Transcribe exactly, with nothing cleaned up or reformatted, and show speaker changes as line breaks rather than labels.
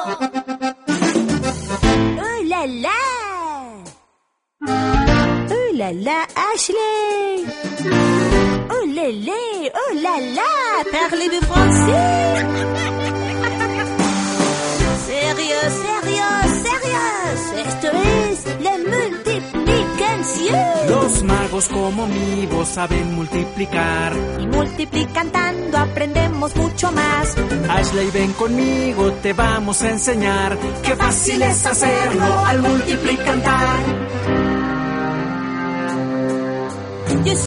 ¡Oh, la, la! ¡Oh, la, la, Ashley! ¡Oh, la, la! ¡Oh, la, la! Parlez-vous français? ¡Sérieux, sérieux, sérieux! Esto es la multiplicación.
Los magos como mi voz saben multiplicar.
Y multiplicando aprendemos mucho más.
Ashley, ven conmigo, te vamos a enseñar. Qué fácil es hacerlo al multiplicar.